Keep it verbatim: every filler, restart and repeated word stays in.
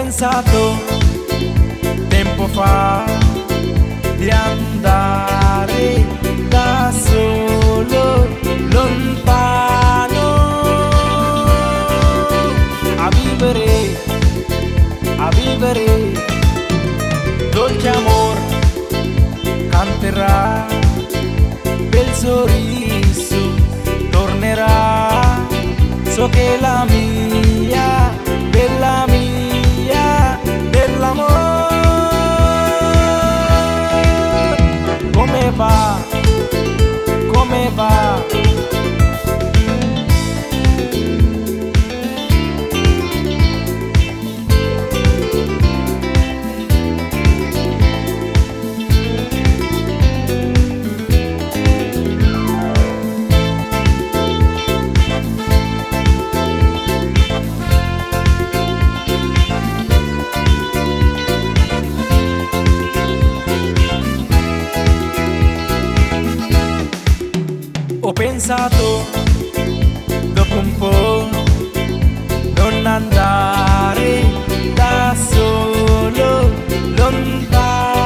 pensato tempo fa di andare da solo lontano a vivere, a vivere dolce amor, canterà, bel sorriso tornerà, so che la mia, bella mia, dell'amore. Come va, come va? Ho pensato dopo un po' non andare da solo lontano